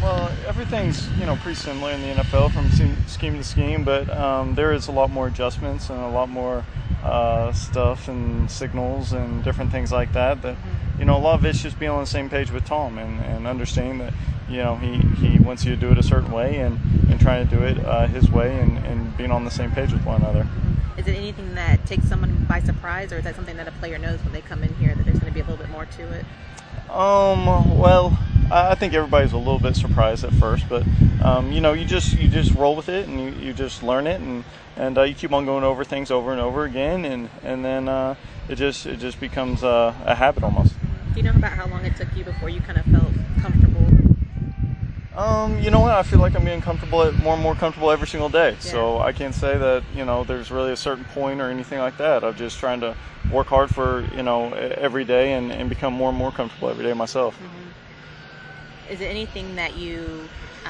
Well, everything's pretty similar in the NFL from scheme to scheme, but there is a lot more adjustments and a lot more stuff and signals and different things like that. That a lot of it's just being on the same page with Tom and understanding that he wants you to do it a certain way and trying to do it his way and being on the same page with one another. Is it anything that takes someone by surprise, or is that something that a player knows when they come in here that there's going to be a little bit more to it? Well, I think everybody's a little bit surprised at first, but you just roll with it and you just learn it and you keep on going over things over and over again and then it just becomes a habit almost. Do you know about how long it took you before you kind of felt comfortable? You know what? I feel like I'm getting more and more comfortable every single day. Yeah. So I can't say that there's really a certain point or anything like that. I'm just trying to work hard for every day and become more and more comfortable every day myself. Is it anything that you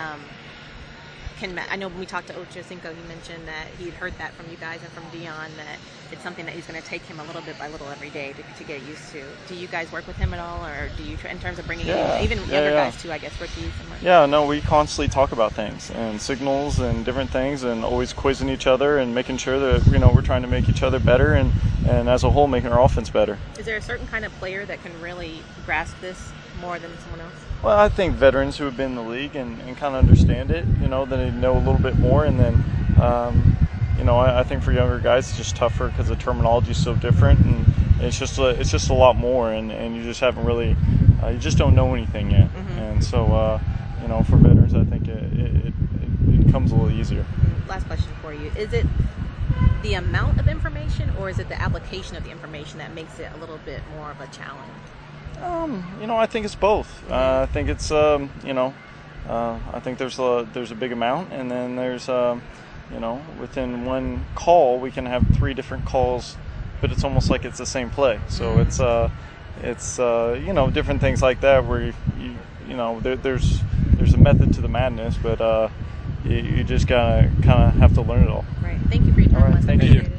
I know when we talked to Ocho Cinco, he mentioned that he'd heard that from you guys and from Dion, that it's something that he's going to take him a little bit by little every day to get used to. Do you guys work with him at all, or do you, in terms of bringing even younger guys too, I guess, rookies? Yeah, no, we constantly talk about things and signals and different things and always quizzing each other and making sure that, we're trying to make each other better and as a whole making our offense better. Is there a certain kind of player that can really grasp this more than someone else? Well, I think veterans who have been in the league and kind of understand it, then they know a little bit more. And then, I think for younger guys, it's just tougher because the terminology is so different, and it's just a lot more, and you just haven't really, you just don't know anything yet. And so, for veterans, I think it comes a little easier. Last question for you: is it the amount of information, or is it the application of the information that makes it a little bit more of a challenge? I think it's both. I think it's, I think there's a big amount, and then there's, within one call we can have 3 different calls, but it's almost like it's the same play. So it's different things like that where there's a method to the madness, but you just gotta kind of have to learn it all. Right. Thank you for your time. All right. Thank you.